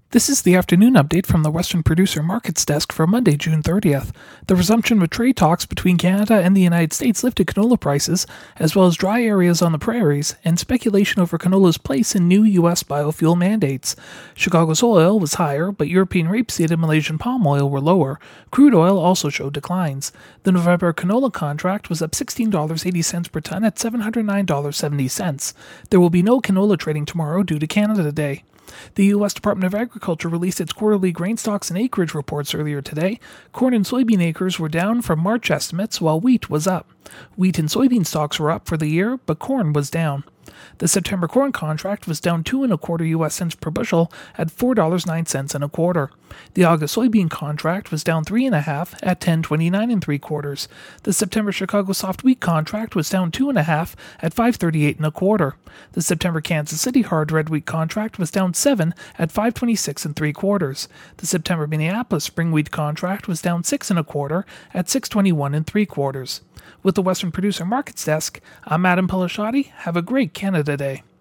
This is the afternoon update from the Western Producer Markets Desk for Monday, June 30th. The resumption of trade talks between Canada and the United States lifted canola prices, as well as dry areas on the prairies, and speculation over canola's place in new U.S. biofuel mandates. Chicago soy oil was higher, but European rapeseed and Malaysian palm oil were lower. Crude oil also showed declines. The November canola contract was up $16.80 per ton at $709.70. There will be no canola trading tomorrow due to Canada Day. The U.S. Department of Agriculture released its quarterly grain stocks and acreage reports earlier today. Corn and soybean acres were down from March estimates, while wheat was up. Wheat and soybean stocks were up for the year, but corn was down. The September corn contract was down 2.25 U.S. cents per bushel at $4.09 and a quarter. The August soybean contract was down 3.5 at $10.29 3/4. The September Chicago soft wheat contract was down 2.5 at $5.38 1/4. The September Kansas City hard red wheat contract was down 7 at $5.26 3/4. The September Minneapolis spring wheat contract was down 6.25 at $6.21 3/4. With the Western Producer Markets Desk, I'm Adam Pelashati. Have a great Canada Day.